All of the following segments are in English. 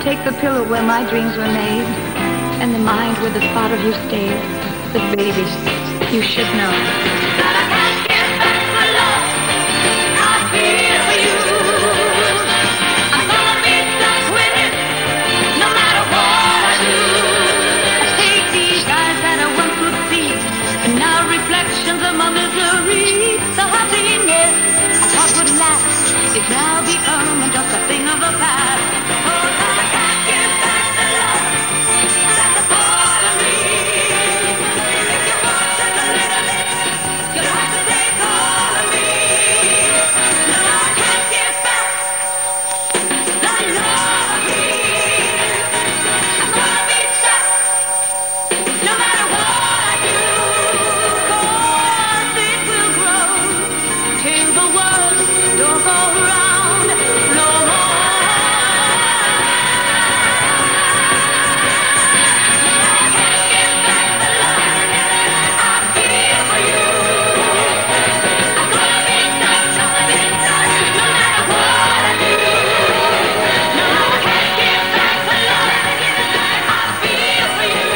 take the pillow where my dreams were made, and the mind where the thought of you stayed. But baby, you should know that I can't get back the love I feel for you. I'm gonna be stuck with it, no matter what I do. I take these eyes that I once could see, and now reflections of my misery. The happiness I thought would last is now become just a thing of the past. Oh, I can't get back the love that's a part of me. If you want just a little bit, you'll have to take all of me. No, I can't get back the love of me. I'm gonna be stuck no matter what I do. 'Cause it will grow till the world don't go round no more. I can't get back the love I feel for you. I'm gonna be stuck, no matter what I do. No, I can't get back the love I feel for you.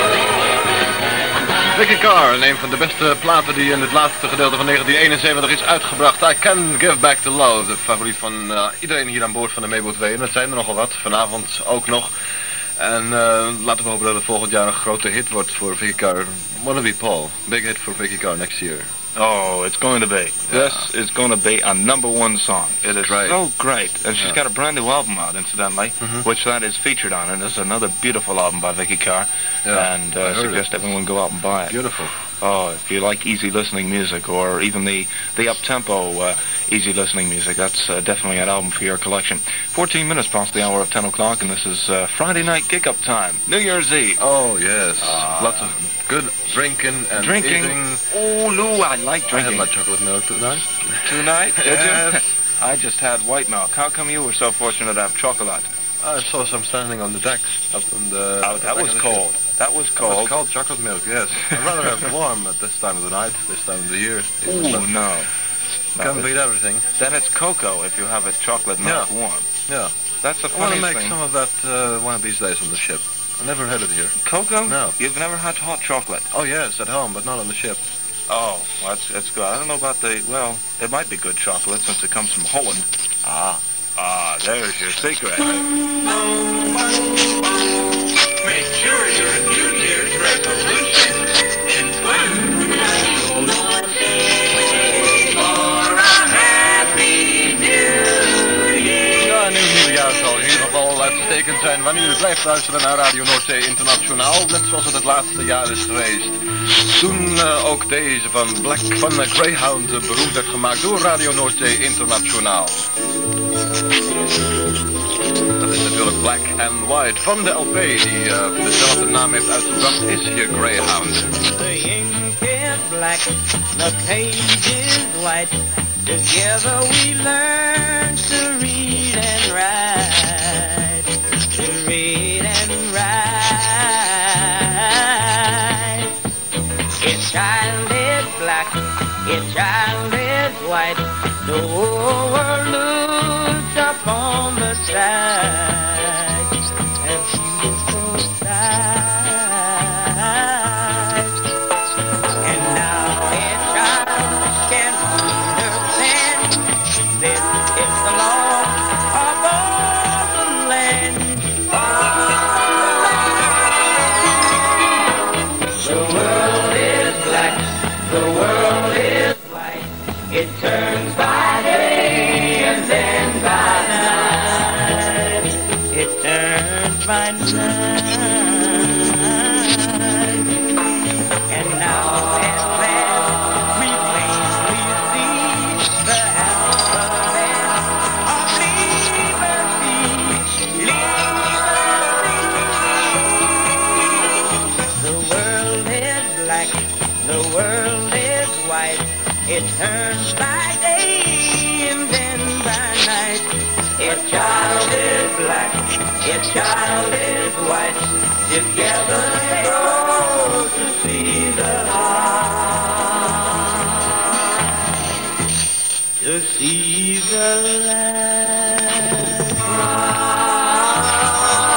Vicky Carr, een van de beste platen die in het laatste gedeelte van 1971 is uitgebracht. I Can Give Back the Love. De favoriet van iedereen hier aan boord van de Mayboat 2. En dat zijn er nogal wat. Vanavond ook nog. En laten we hopen dat het volgend jaar een grote hit wordt voor Vicky Carr. Wanna Be Paul. Big hit for Vicky Carr next year. Oh, it's going to be. Yeah. This is going to be a #1 song. It is Right. so great. And she's got a brand new album out, incidentally, which that is featured on. And it's another beautiful album by Vicky Carr. Yeah, And I I heard suggest everyone go out and buy it. Beautiful. Oh, if you like easy listening music, or even the up-tempo easy listening music, that's definitely an album for your collection. 14 minutes past the hour of 10 o'clock, and this is Friday night kick-up time, New Year's Eve. Oh, yes. Lots of good drinking and eating. Oh, Lou, I like I had drinking. my chocolate milk tonight. Tonight, did Yes. you? I just had white milk. How come you were so fortunate to have chocolate? I saw some standing on the decks up on the... Oh, that was cold. That was It's cold. cold chocolate milk, yes. I'd rather have warm at this time of the night, this time of the year. Ooh, But no. can't beat everything. Then it's cocoa if you have it chocolate milk warm. Yeah. That's the I want to funniest make thing. some of that one of these days on the ship. I never had it here. Cocoa? No. You've never had hot chocolate? Oh, yes, at home, but not on the ship. Oh, well, that's good. I don't know about it might be good chocolate since it comes from Holland. There's your secret. Make sure your New Year's resolution includes for a happy New Year. Ja, nieuw nieuwjaar zal in ieder geval uitstekend zijn wanneer u blijft luisteren naar Radio Noordzee Internationaal, net zoals het laatste jaar is geweest. Toen ook deze van Black van Greyhound beroemd werd gemaakt door Radio Noordzee Internationaal. Dat is natuurlijk Black and White van de LP die dezelfde naam heeft uitgebracht, is hier Greyhound. The ink is black, the page is white. Together we learn to read and write. To read and write. Its child is black, its child is white. The whole world looks upon the side. A beautiful sight. And now a child can understand. This is the law of all the land. The world is black, the world is white. It turns by day and then by night. It turns by night. And now at last we plainly see the alphabet of liberty. Liberty. The world is black, the world is white. It turns by day and then by night. Its child is black, its child is white. Together they grow to see the light. To see the light.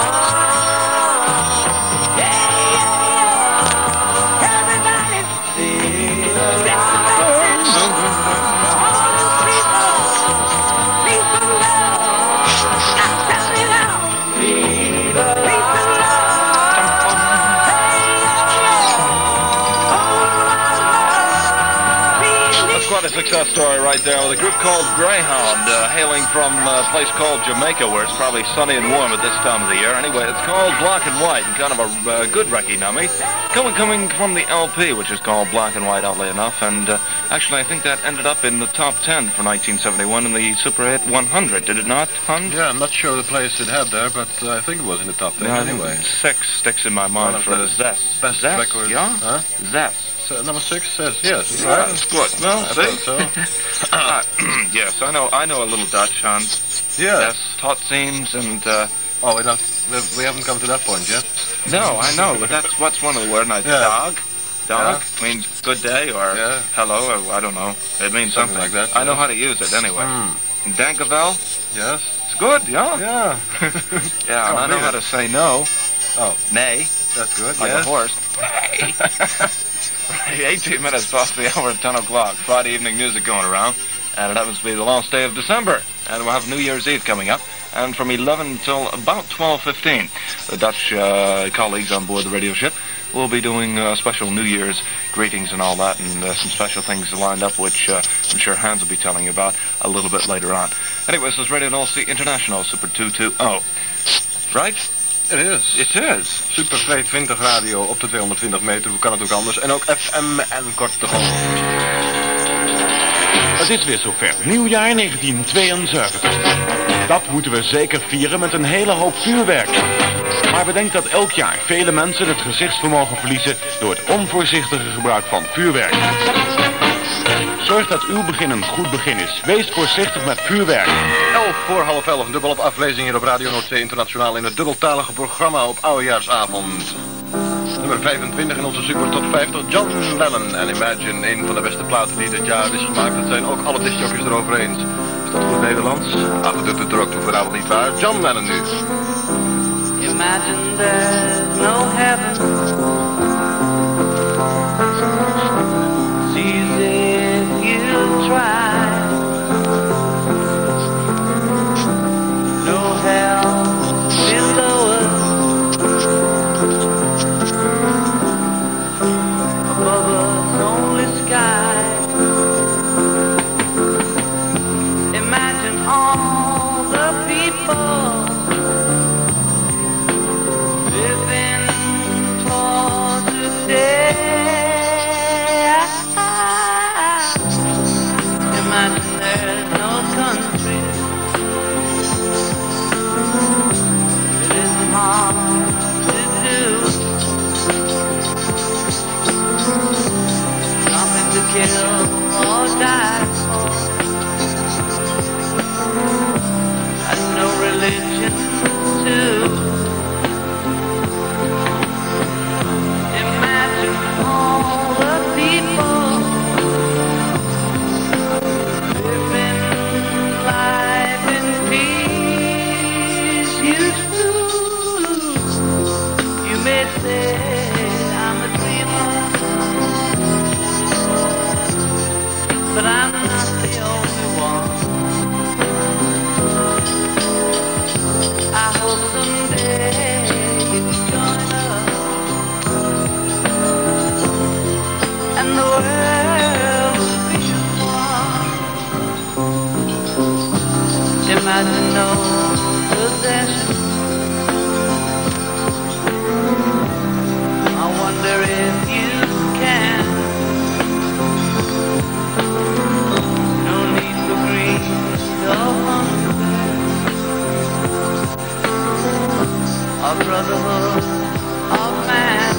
success story right there with a group called Greyhound, hailing from a place called Jamaica, where it's probably sunny and warm at this time of the year. Anyway, it's called Black and White, and kind of a good recce nummy. Coming from the LP, which is called Black and White, oddly enough, and actually I think that ended up in the top 10 for 1971 in the Super Hit 100, did it not, Hun? Yeah, I'm not sure the place it had there, but I think it was in the top 10 anyway. 6 sticks in my mind for Zest. Best Zest, records. yeah? Huh? Zest. Number 6 says yes, Yeah, right? that's good. Well, I see? thought so. Yes, I know a little Dutch, Hun. Yeah. Yes, tot seams and, Oh, we haven't come to that point yet. no, I know, but what's one of the words? Like Yeah. dog? Dog means good day or hello, or I don't know. It means something like that. I know how to use it anyway. Dankavel? Yes. It's good, yeah? Yeah. Yeah, and I know how to say no. Oh, Nay. that's good. Like yes. a horse. Hey. 18 minutes past the hour of 10 o'clock. Friday evening music going around. And it happens to be the last day of December. And we'll have New Year's Eve coming up. And from 11 till about 12:15, the Dutch colleagues on board the radio ship will be doing special New Year's greetings and all that, and some special things lined up, which I'm sure Hans will be telling you about a little bit later on. Anyway, this is Radio North Sea International, Super 220. Right? It is. It is. Super 220 radio op de 220 meter. Hoe kan het ook anders? En ook FM en korte golf. Het is weer zover. Nieuwjaar 1972. Dat moeten we zeker vieren met een hele hoop vuurwerk. Maar bedenk dat elk jaar vele mensen het gezichtsvermogen verliezen door het onvoorzichtige gebruik van vuurwerk. Zorg dat uw begin een goed begin is. Wees voorzichtig met vuurwerk. 11 een dubbel op aflezing hier op Radio Noordzee Internationaal in het dubbeltalige programma op Oudejaarsavond. Nummer 25 in onze Super Top 50, John Lennon en Imagine, een van de beste platen die dit jaar is gemaakt. Dat zijn ook alle discjockeys erover eens. Is dat goed Nederlands? Ach, dat doet het er ook toe vanavond niet waar. John Lennon nu. Imagine there's no heaven. See if you try. No hell below us. Above us only sky. Imagine all the people living for today. Imagine there's no country. It isn't hard to do. Nothing to kill or die for. And no religion too. Imagine all the people living life in peace. You may say I'm a dreamer, but I'm not the only one. I hope someday you join us. And the world will be one. Imagine no possession. I wonder if you can. No need for greed or hunger, or brotherhood of man.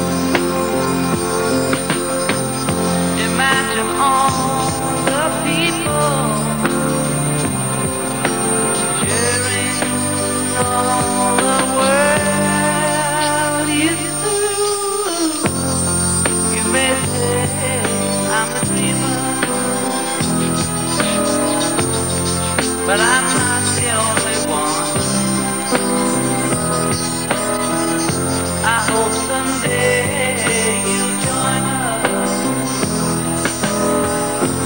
Imagine all the people sharing all the world is through. You may say I'm a dreamer, but I'm not the only one. I hope someday you'll join us.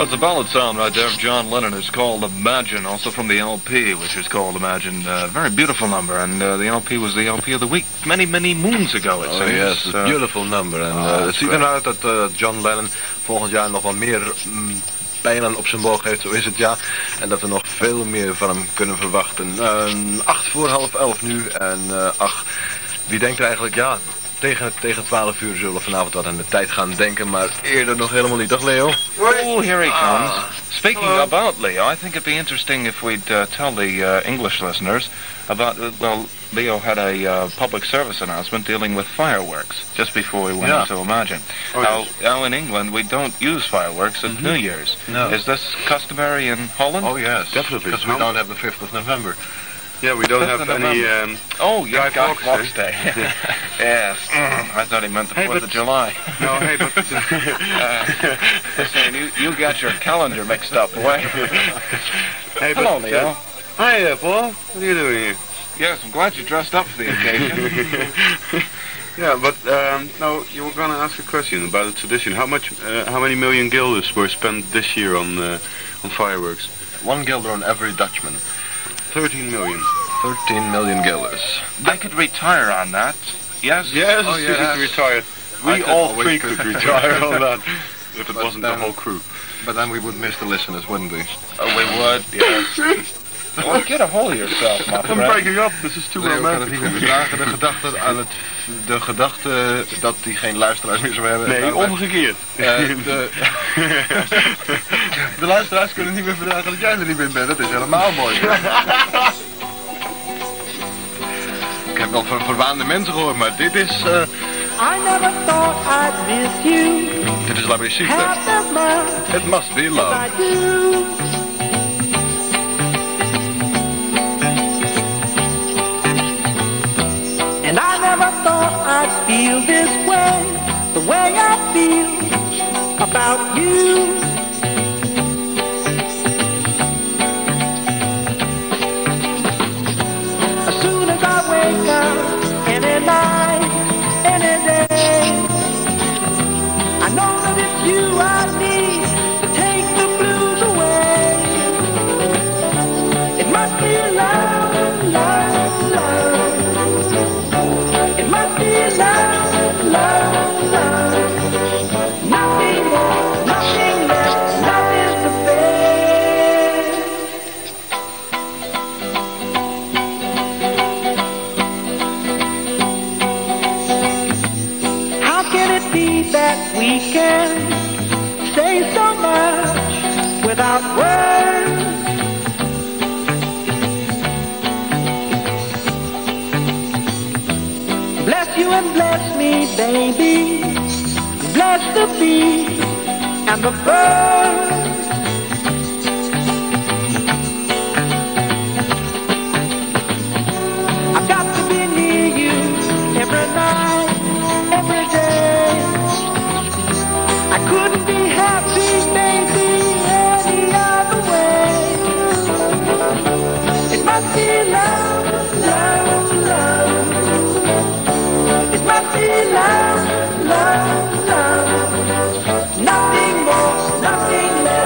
That's a ballad sound right there of John Lennon. It's called Imagine, also from the LP, which is called Imagine. Very beautiful number, and the LP was the LP of the week many, many moons ago, it Oh seems. yes, a beautiful number. En het ziet great. eruit dat John Lennon volgend jaar nog wel meer pijlen op zijn boog heeft, zo is het ja. En dat we nog veel meer van hem kunnen verwachten. 8 voor half 11 nu en wie denkt er eigenlijk, ja, tegen 12 uur zullen we vanavond wat aan de tijd gaan denken, maar eerder nog helemaal niet, toch Leo? Oh, here he comes. Speaking about Leo, I think it'd be interesting if we'd tell the English listeners about, Leo had a public service announcement dealing with fireworks just before we went into Imagine. Now in England, we don't use fireworks at New Year's. No. Is this customary in Holland? Oh yes, Definitely. because we don't have the 5th of November. Yeah, we don't have any... Oh, yeah, Guy Guy Fawkes Fawkes Day. Day. Yes. I thought he meant the 4th of July. No, hey, but... Listen, you got your calendar mixed up, boy. Hey, Hello, but, Leo. Hi, Paul. What are you doing here? Yes, I'm glad you dressed up for the occasion. Yeah, but no, you were going to ask a question about a tradition. How many million guilders were spent this year on fireworks? 1 guilder on every Dutchman. 13 million. 13 million guilders. I could retire on that. Yes? Yes, Oh, you yes. could retire. I We could all always 3 could. could retire on that. If it But wasn't the then- whole crew. But then we would miss the listeners, wouldn't we? Oh, we would, yes. Well, get a hold of yourself, my I'm friend. breaking up. This is too Leo kan het romantic. niet meer verdragen. De gedachte dat hij geen luisteraars meer zou hebben. Nee, Nou, omgekeerd. de luisteraars kunnen niet meer verdragen dat jij er niet meer bent. Dat is helemaal mooi. Ik heb wel van verwaande mensen gehoord, maar dit is... I never thought I'd miss you dit is La Brigitte. half as much It must be as love. I do. And I never thought I'd feel this way, the way I feel about you. As soon as I wake up, any night, any day, I know that it's you I need to take the blues away. It must be love, love, love. It must be love, love, love. Nothing more, nothing less. Love is the best. How can it be that we can say so much without words? Bless you and bless me, baby. Bless the bees and the birds. I've got to be near you every night, every day. I couldn't be happy, baby, any other way. It must be love, love, love. It must be love, love, love. Nothing more, nothing less.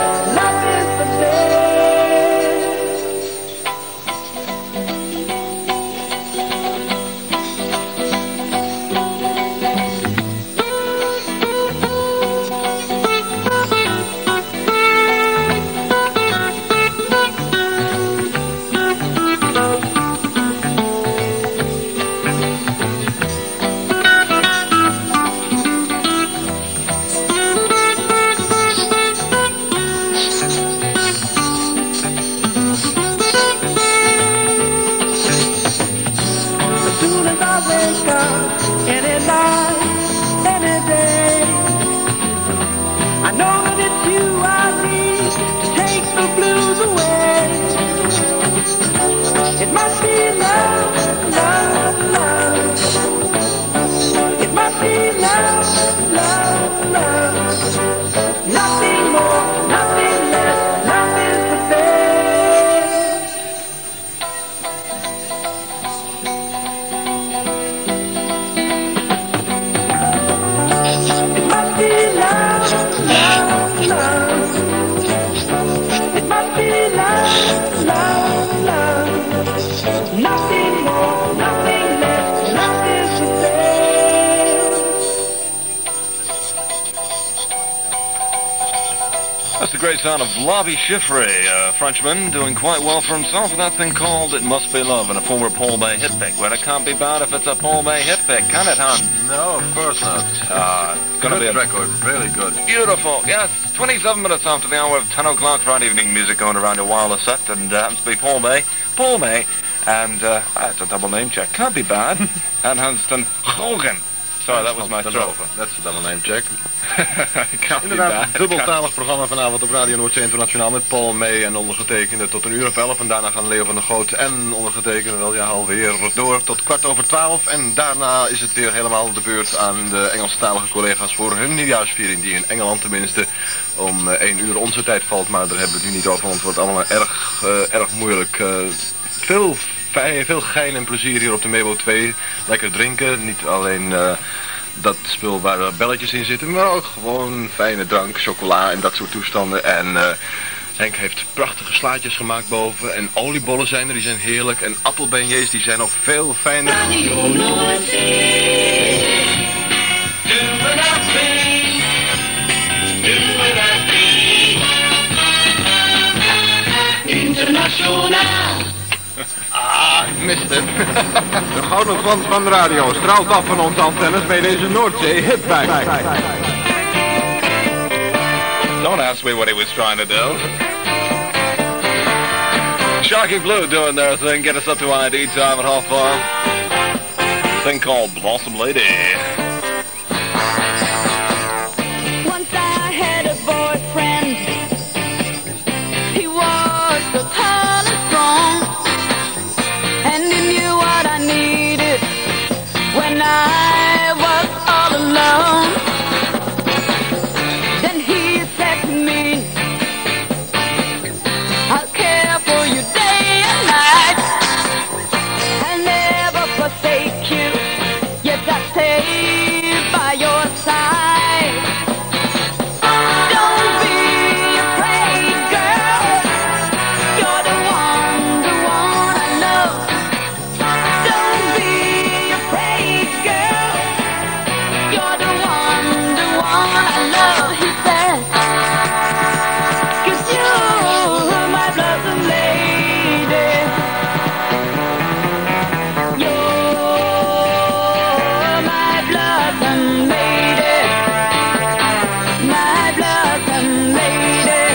great sound of Bobby Chiffre, a Frenchman doing quite well for himself with that thing called It Must Be Love, and a former Paul May hit pick. Well, it can't be bad if it's a Paul May hit pick, can it, Hans? No, of course not. It's going to be a record, really good. Beautiful, yes. 27 minutes after the hour of 10 o'clock, Friday evening music going around your wireless set, and happens to be Paul May, and that's a double name check. Can't be bad. And Hanston Hogan. Sorry, that was my throat. That's de double name check. Can't be Inderdaad, bad. dubbeltalig programma vanavond op Radio Noordzee Internationaal met Paul May en ondergetekende tot 1:11. En daarna gaan Leo van der Goot en ondergetekende wel alweer door tot 12:15. En daarna is het weer helemaal de beurt aan de Engelstalige collega's voor hun nieuwjaarsviering. Die in Engeland tenminste om 1 uur onze tijd valt. Maar daar hebben we het nu niet over, want het wordt allemaal erg moeilijk. Veel gein en plezier hier op de Mebo 2. Lekker drinken, niet alleen dat spul waar belletjes in zitten, maar ook gewoon fijne drank, chocola en dat soort toestanden. En Henk heeft prachtige slaatjes gemaakt boven en oliebollen zijn er, die zijn heerlijk. En appelbeignets, die zijn nog veel fijner. Radio Noordzee, doe wat I say, doe wat I say. Internationaal. Ik miste het. De gouden glans van de radio straalt af van onze antennes bij deze Noordzee hitback. Don't ask me what he was trying to do. Shocking Blue doing their thing, get us up to ID time at 4:30. Thing called Blossom Lady. Once I had a boyfriend. He was so tall and strong, and he knew what I needed when I was all alone. Then he said to me, I'll care for you day and night. I'll never forsake you. Yes, I'll stay by your side. Don't be afraid, girl. You're the one I love. Don't be afraid, girl. You're the one I love. He said, 'cause you're my blossom lady. You're my blossom lady. My blossom lady.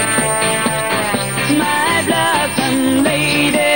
My blossom lady.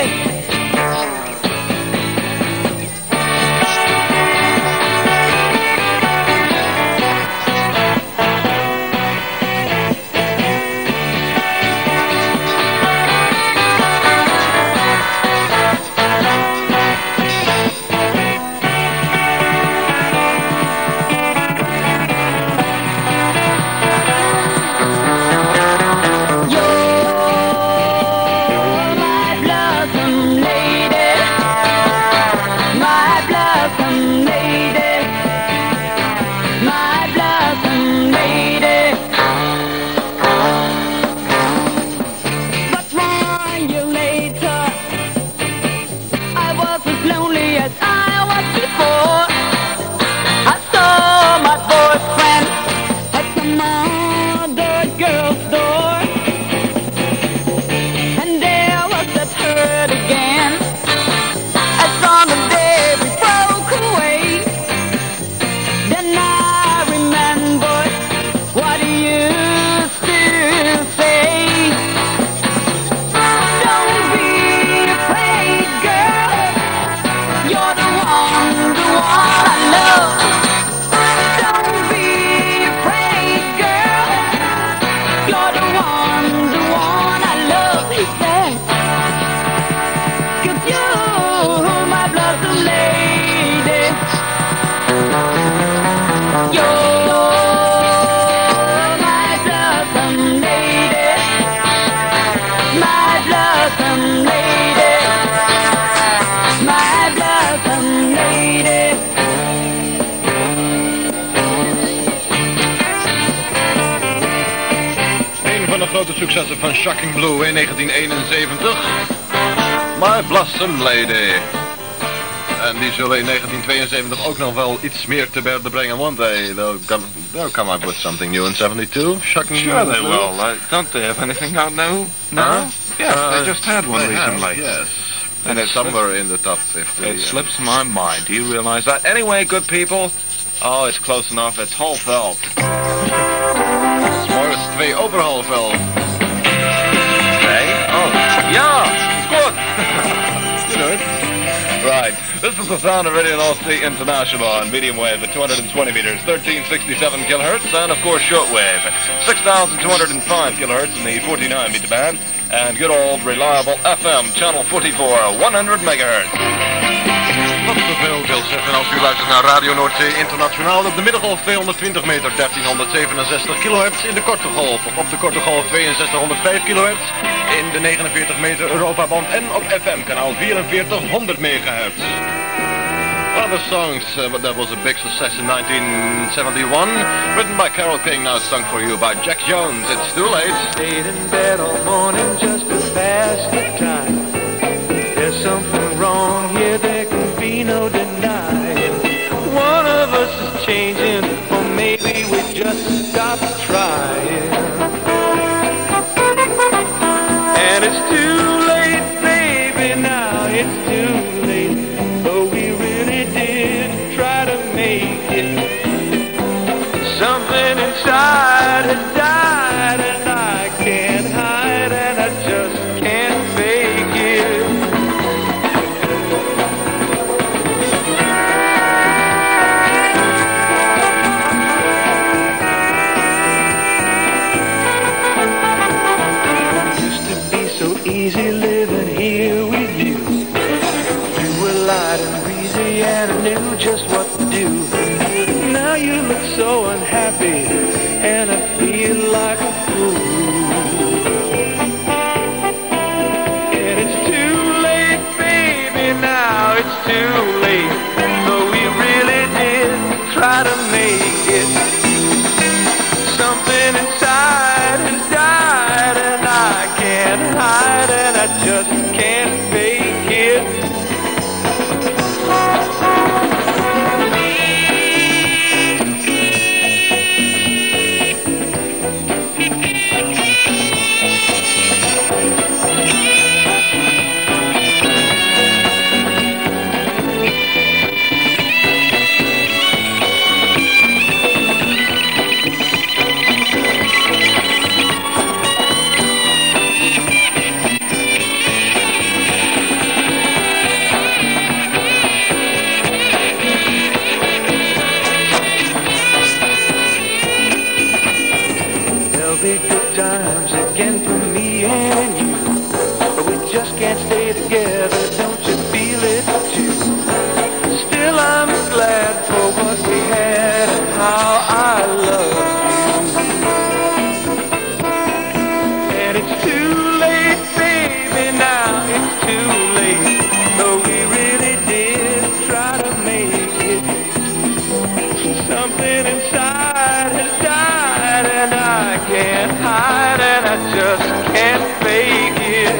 Grote successen van Shocking Blue in 1971. My Blossom Lady. En die zullen in 1972 ook nog wel iets meer te berde brengen, want they'll come up with something new in 72. Shocking. Sure they will. Don't they have anything out now? No? Huh? Yes, they just had one They have, recently. yes. And it's it's somewhere in the top 50. It slips my mind. Do you realize that? Anyway, good people. Oh, it's close enough. It's Holveld. Morris 2 over Holveld. Hey? Oh, yeah. Good. You know it. Right. This is the sound of Radio North Sea International on medium wave at 220 meters, 1367 kilohertz, and of course shortwave, 6,205 kilohertz in the 49 meter band, and good old reliable FM channel 44, 100 megahertz. Wat zoveel wil zeggen als u luistert naar Radio Noordzee Internationaal op de middengolf 220 meter 1367 kilohertz, in de korte golf of op de korte golf 6205 kilohertz, in de 49 meter Europaband en op FM kanaal 4400 megahertz. Other songs, that was a big success in 1971, written by Carole King, now sung for you by Jack Jones. It's too late. Stayed in bed all morning just to pass the time. There's something wrong here, there can be no denying. One of us is changing, or maybe we just stopped trying. And it's too late, baby, now it's too late. Though we really did try to make it. Something inside has died and I can't hide and I just can't fake it. Used to be so easy living here with you. You were light and breezy and I knew just what to do. Now you look so unhappy and I feel like a fool. And it's too late, baby, now it's too late. Though we really did try to make it. Something inside has died and I can't hide and I just can't fake it. There'll be good times again for me and you, but we just can't stay together, don't you feel it too? Still I'm glad for what we had and how I love you. And it's too late, baby, now it's too late, though we really did try to make it. Something inside has died and I can't hide and I just can't fake it.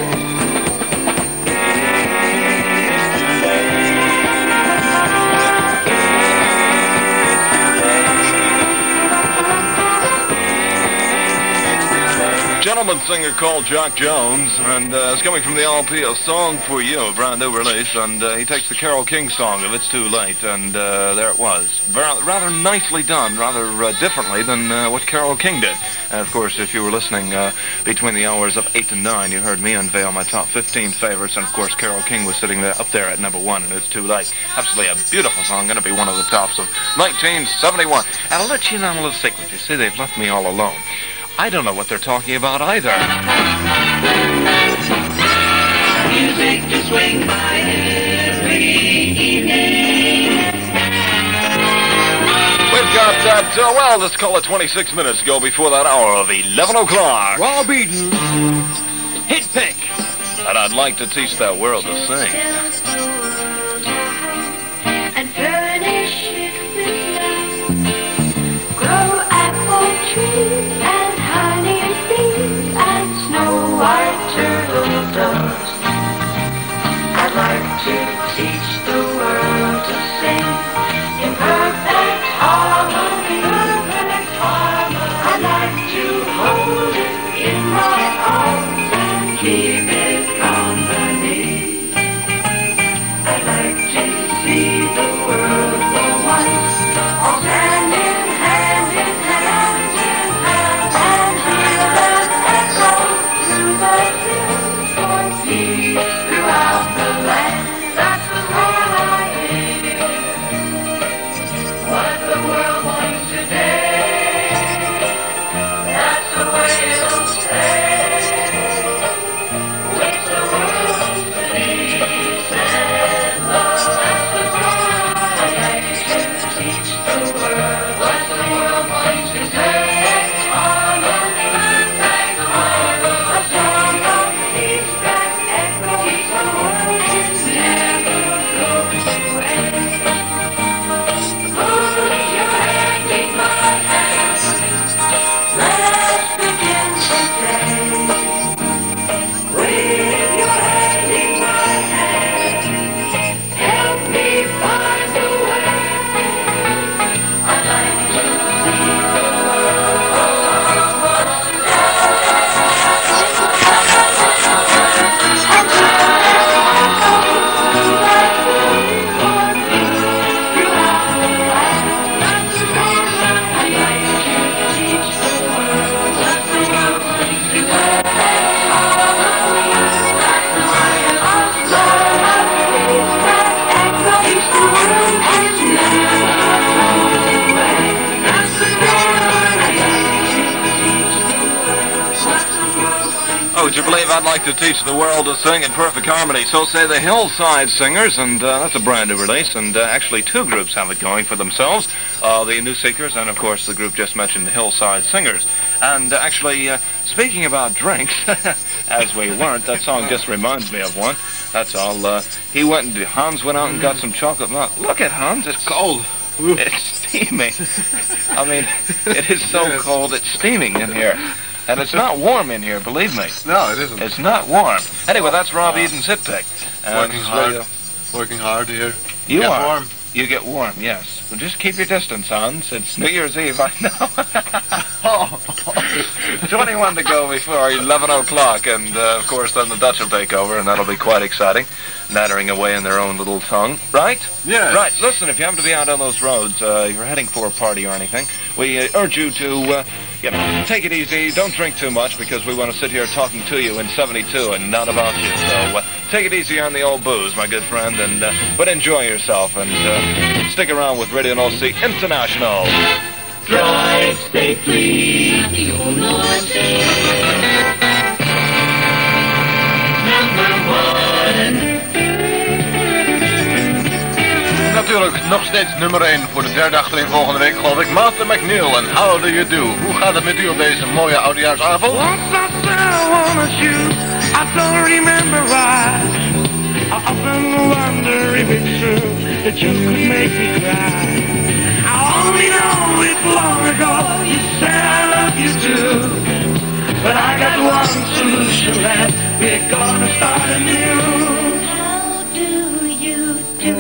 Gentleman singer called Jack Jones, and it's coming from the LP, A Song for You, a brand new release, and he takes the Carole King song of It's Too Late, and there it was. Rather nicely done, rather differently than what Carole King did. And of course, if you were listening between the hours of 8 and 9, you heard me unveil my top 15 favorites, and of course Carole King was sitting there up there at number 1, and It's Too Late. Absolutely a beautiful song, going to be one of the tops of 1971. And I'll let you in on a little secret. You see, they've left me all alone. I don't know what they're talking about either. Music to swing by every evening. We've got that, well, let's call it 26 minutes to go before that hour of 11 o'clock. Rob Eden, hit pick. And I'd like to teach that world to sing. And furnish it with love. Grow apple trees and honey bees and snow white turtle doves. I'd like to teach the world keep his company. I'd like to see the world go once, all hand in hand in hand in hand, and hear that echo through the hills for peace throughout the land. That's the world I live. What the world wants today, that's the way it'll stay. With the world to peace and love, that's the world I like to teach the world. What the world wants to say, harmony and love, a song of peace that echoes the world and never goes away. Put your hand in my hand, let us begin today. With your hand in my hand, help me find the way. I'd like to see the Oh, would you believe I'd like to teach the world to sing in perfect harmony? So say the Hillside Singers, and that's a brand new release, and actually two groups have it going for themselves. The New Seekers, and of course the group just mentioned, the Hillside Singers. And actually, speaking about drinks, as we weren't, that song just reminds me of one. That's all. Hans went out and got some chocolate milk. Look at Hans, it's cold. It's steaming. I mean, it is so cold, it's steaming in here. And it's not warm in here, believe me. No, it isn't. It's not warm. Anyway, that's Rob Eden's Hit Pick. Working hard here. You Get are. warm. You get warm, yes. Well, just keep your distance, Hans. It's New Year's Eve, I know. 21 to go before 11 o'clock, and of course then the Dutch will take over, and that'll be quite exciting. Nattering away in their own little tongue, right? Yes. Right, listen, if you happen to be out on those roads, if you're heading for a party or anything, we urge you to, take it easy, don't drink too much, because we want to sit here talking to you in 72 and not about you. So take it easy on the old booze, my good friend, and but enjoy yourself, and stick around with Radio North Sea International. drive safely. You'll know Number one. Natuurlijk nog steeds nummer 1 voor de derde achtereenvolgende week, geloof ik. Martha McNeil en How Do You Do. Hoe gaat het met u op deze mooie oudejaarsavond? Once I said I wanna shoot, I don't remember why. I often wonder if it's true that you could make me cry. I only know it's long ago you said I love you too. But I got one solution left, we're gonna start anew. How do you do?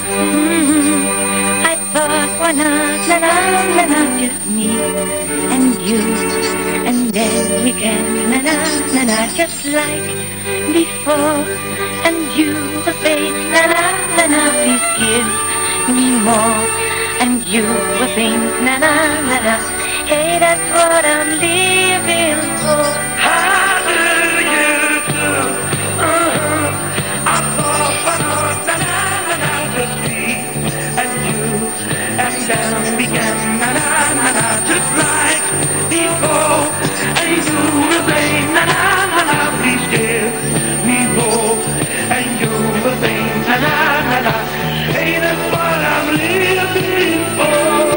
I thought, why not, just me and you, and then we can, just like before. And you will say, please give me more. And you will think, hey, that's what I'm living for. How do you do? I thought, why not, just me and you, and then began, just like before. And you will say, please give me more. And you will think, hey, that's what I'm living for.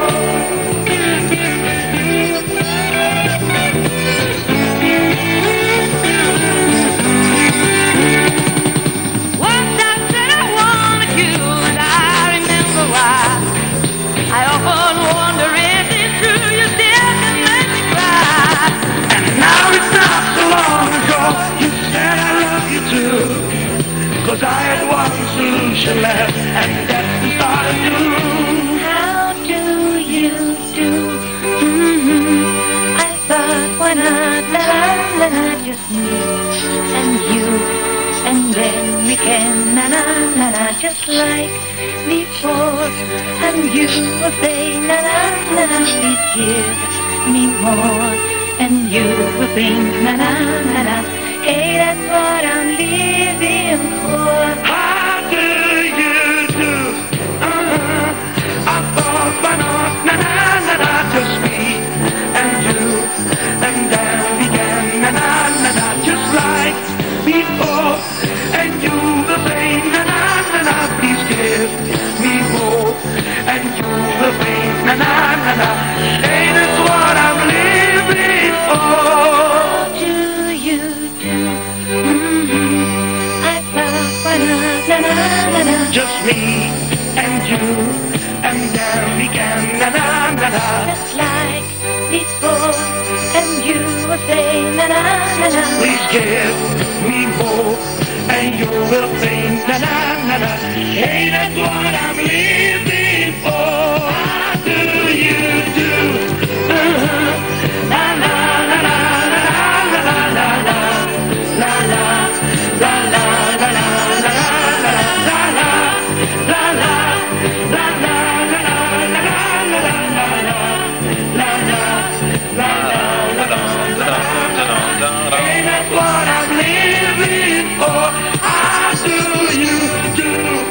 again, na na na na, just like before. And you will say, na na na na, please give me more. And you will think, na na na na, hey, that's what I'm living for. How do you do? I thought by now, na na na na, just me and you, and then began, na na na na, just like before. And you will say, na na na na, please give me more. And you will say, na na na na, hey, that's what I'm living for. What do you do? I thought by now, na na na na, Just me and you, and there began, na na na na. just like before. And you will say, na na na na, Please give me more, and you will think, na na na na. Hey, that's what I'm living for. How do you do? La la la la la la la la la la la la la la la la la la la la. That's what I'm living for. How do you do?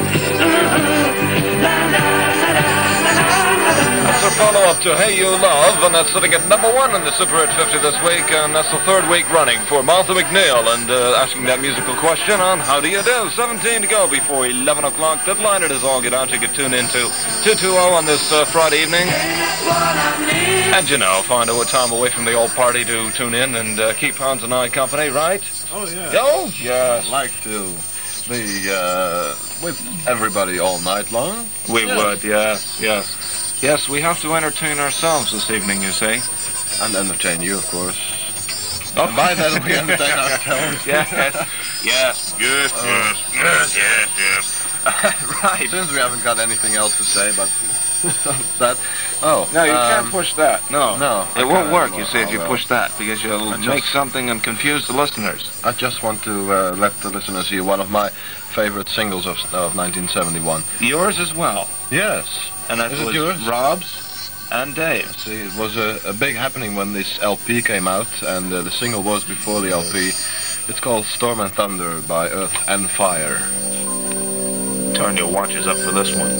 La la la la la la. That's our follow-up to Hey You Love, and that's sitting at number 1 in the Super Hit 50 this week, and that's the third week running for Martha McNeil, and asking that musical question on How Do You Do? 17 to go before 11 o'clock. Deadline it is all get out. You can tune into 220 on this Friday evening. And you know, find a time away from the old party to tune in and keep Hans and I company, right? Oh, yeah. Oh, yes. I'd like to be with everybody all night long. We would, yes, yes. Yes, we have to entertain ourselves this evening, you see. And entertain you, of course. Oh. And by that, we entertain ourselves. Yes, yes, yes, yes, yes, yes. Right. Since we haven't got anything else to say, but that. Oh. No, you can't push that. No. No. It won't work, you see, if Oh, you well. push that, because you'll make something and confuse the listeners. I just want to let the listeners hear one of my favorite singles of 1971. Yours as well. Yes. And that Is it was yours? Rob's and Dave's. See, it was a big happening when this LP came out, and the single was before the LP. It's called Storm and Thunder by Earth and Fire. Turn your watches up for this one.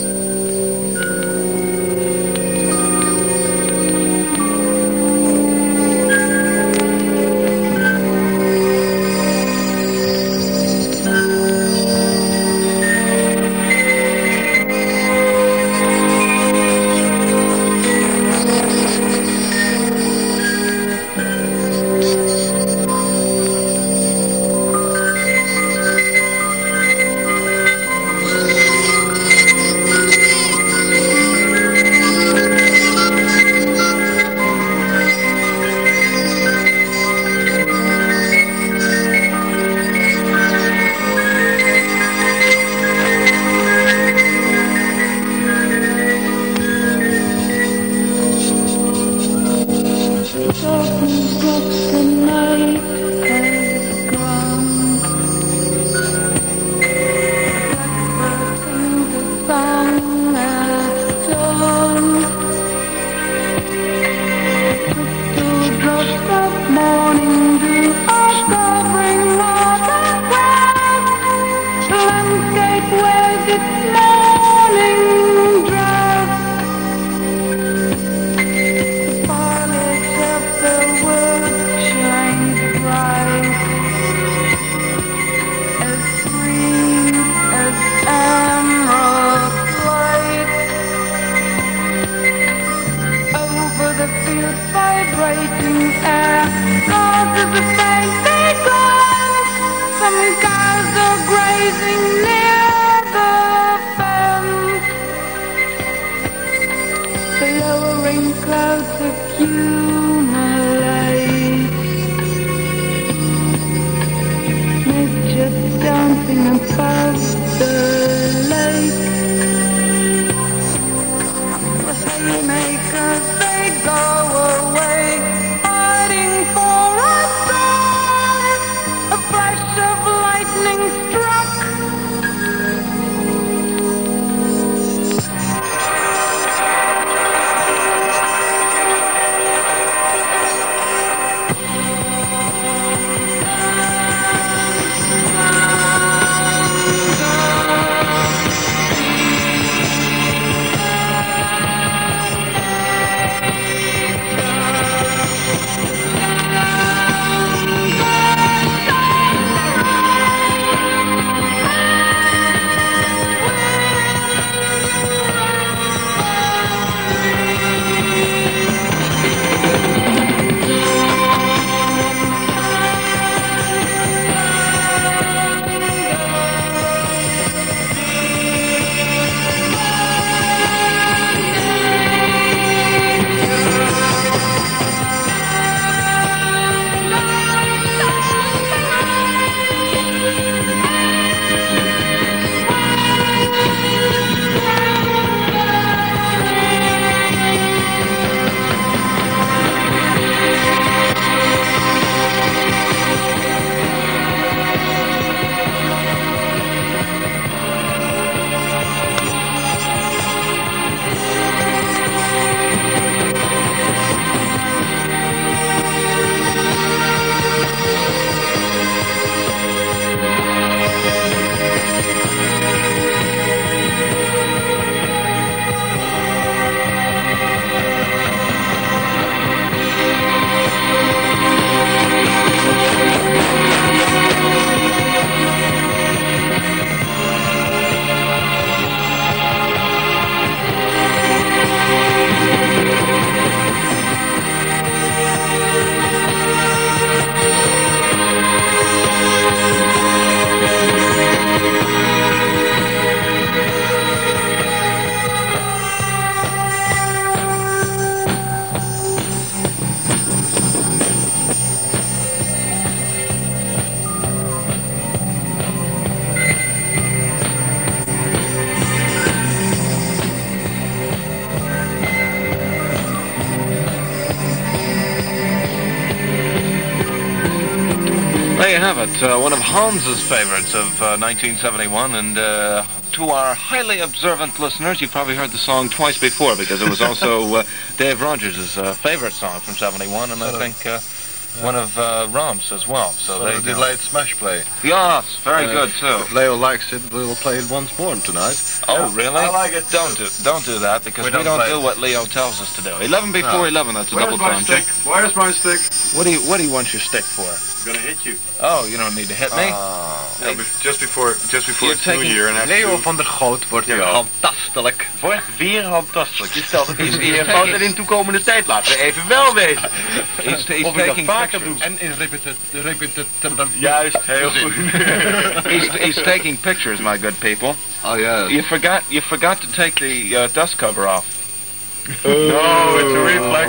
one of Hans's favorites of 1971, and to our highly observant listeners, you've probably heard the song twice before, because it was also Dave Rogers' favorite song from 71, and I think one of Ram's as well. So So they the delayed smash play. Yes, very good too. If Leo likes it, we will play it once more tonight. Oh, really? I like it. Don't do that, because We we don't don't play do it. what Leo tells us to do. 11 before No. 11. That's a double time check. Where's my stick? What do you want your stick for? I'm gonna hit you. Oh, you don't need to hit me. Yeah, just before You're it's New taking Year and after. Leo van der Goot wordt weer Jawel. fantastisch. Wordt weer fantastisch. Je stelt het iets meer fout en in toekomende tijd. Laten we even wel weten. He's Of ik dat taking vaker pictures. doe. En in repetitie. Juist, heel goed. He's taking pictures, my good people. Oh yeah. You forgot to take the dust cover off. No, it's a reflex.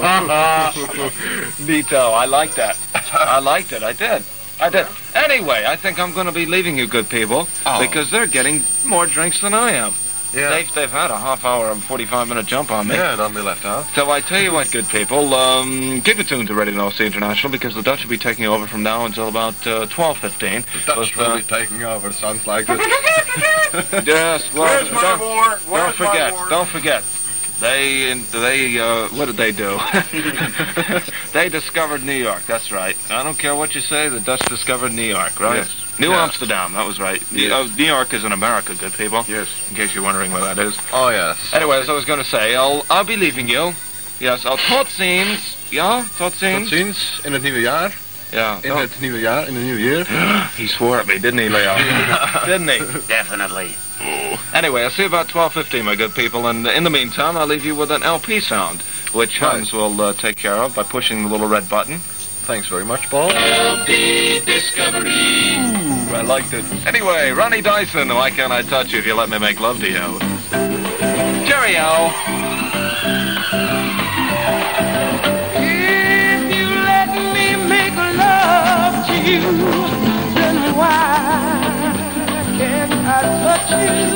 Neato, I like that. I liked it. I did. Anyway, I think I'm going to be leaving you, good people, because they're getting more drinks than I am. Yeah. They've had a half hour and 45-minute jump on me. Yeah, don't be left out. So I tell you what, good people, keep it tuned to Radio North Sea International, because the Dutch will be taking over from now until about 12:15. The Dutch will be taking over. Sounds like it. Yes, well, Where's my war? Where's my war? Don't forget. They what did they do? They discovered New York. That's right. I don't care what you say. The Dutch discovered New York, right? Yes. New Yeah. Amsterdam. That was right. Yes. New York is in America, good people. Yes. In case you're wondering where that is. Oh yes. Anyway, as I was going to say, I'll be leaving you. Yes, tot ziens. Ja, tot Tot ziens. ziens in het nieuwe jaar. Ja. In het nieuwe jaar. In the new year. He swore at me, didn't he, Leo? Didn't he? Definitely. Anyway, I'll see you about 12:15, my good people, and in the meantime, I'll leave you with an LP sound, which Hans will take care of by pushing the little red button. Thanks very much, Paul. LP Discovery! Ooh, I liked it. Anyway, Ronnie Dyson, why can't I touch you if you let me make love to you? Cheerio! If you let me make love to you, then why can't I touch you?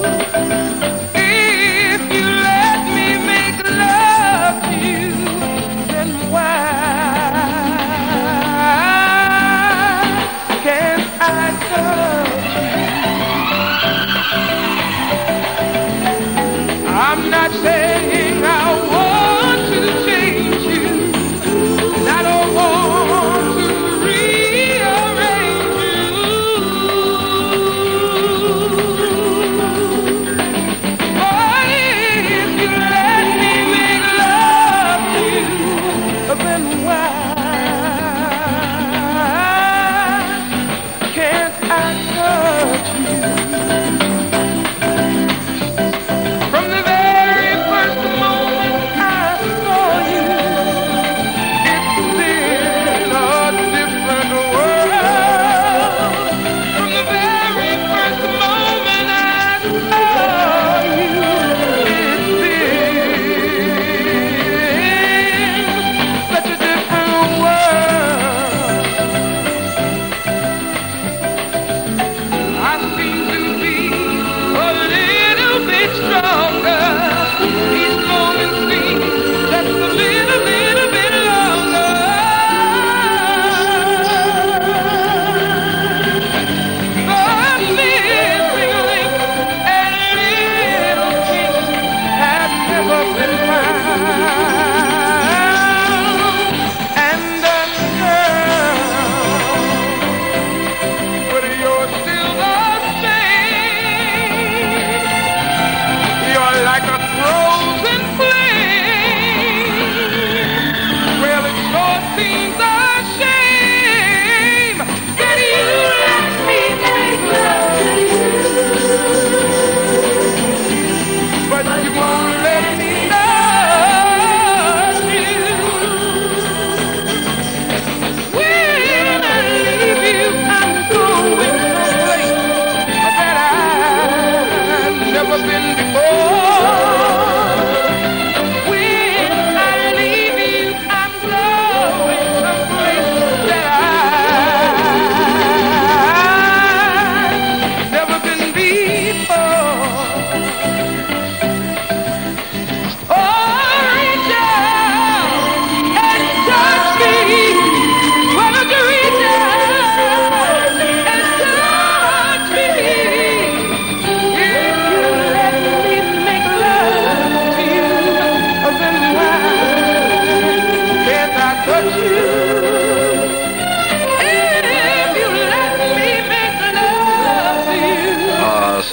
If you let me make love to you, then why can't I touch you? I'm not saying I want to change you, and I don't want to rearrange you.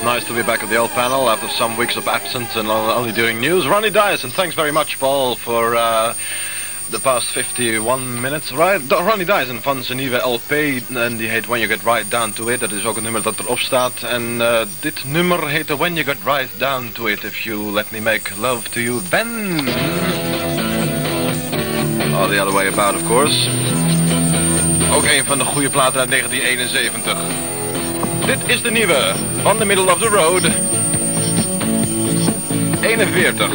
nice to be back at the old panel after some weeks of absence and only doing news. Ronnie Dyson, thanks very much, Paul, for de past 51 minutes. Right? Ronnie Dyson van zijn nieuwe LP en die heet When You Get Right Down To It. Dat is ook een nummer dat erop staat. En dit nummer heette When You Get Right Down To It. If You Let Me Make Love To You Then. Oh, the other way about, of course. Ook een van de goede platen uit 1971. Dit is de nieuwe van The Middle of the Road. 41.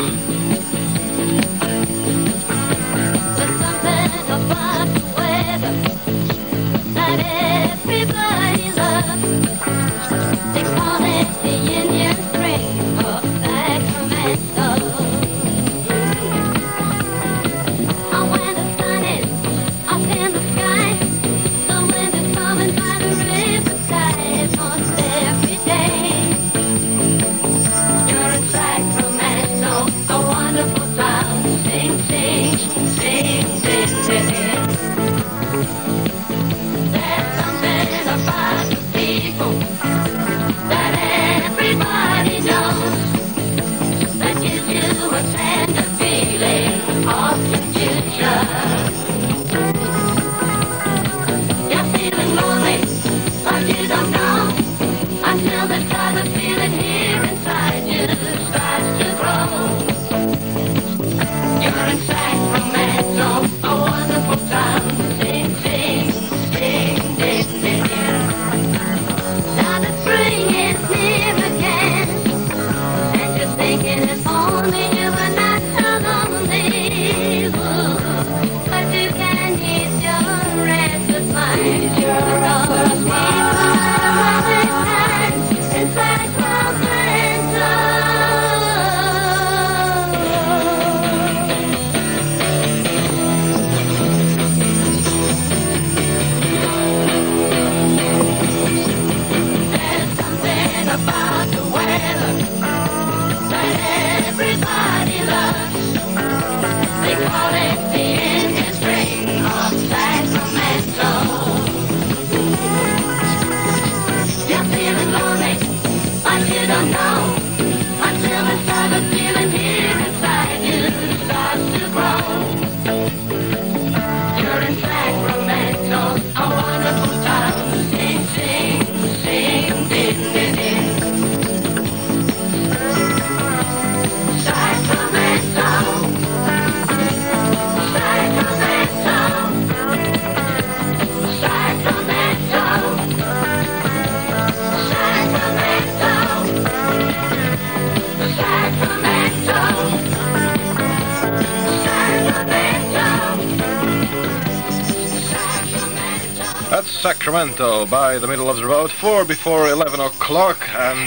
Sacramento by the Middle of the Road, 4 before 11 o'clock, and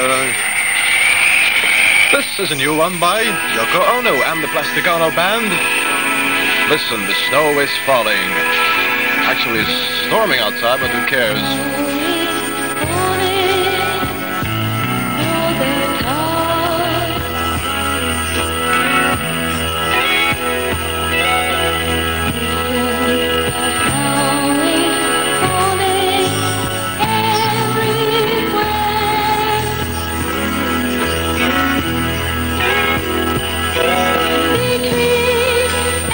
this is a new one by Yoko Ono and the Plastic Ono Band. Listen, the snow is falling. Actually, it's storming outside, but who cares?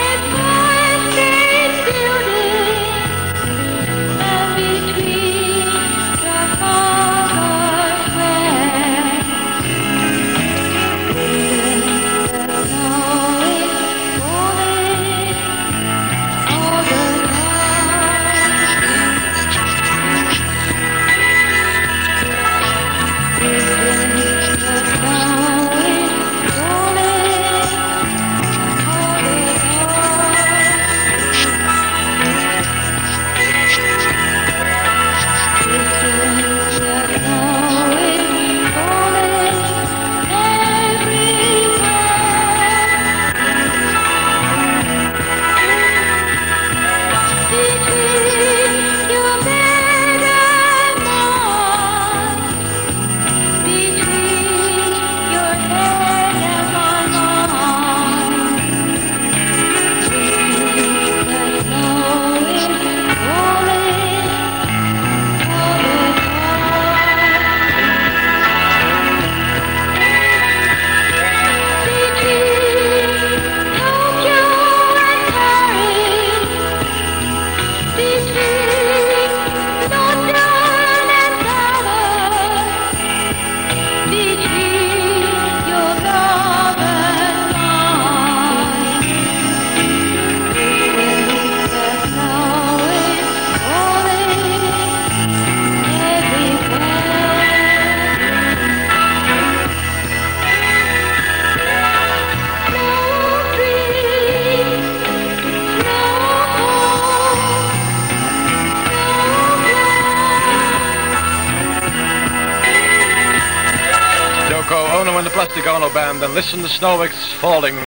Between Yoko Ono and the Plastic Ono Band, and listen to snow falling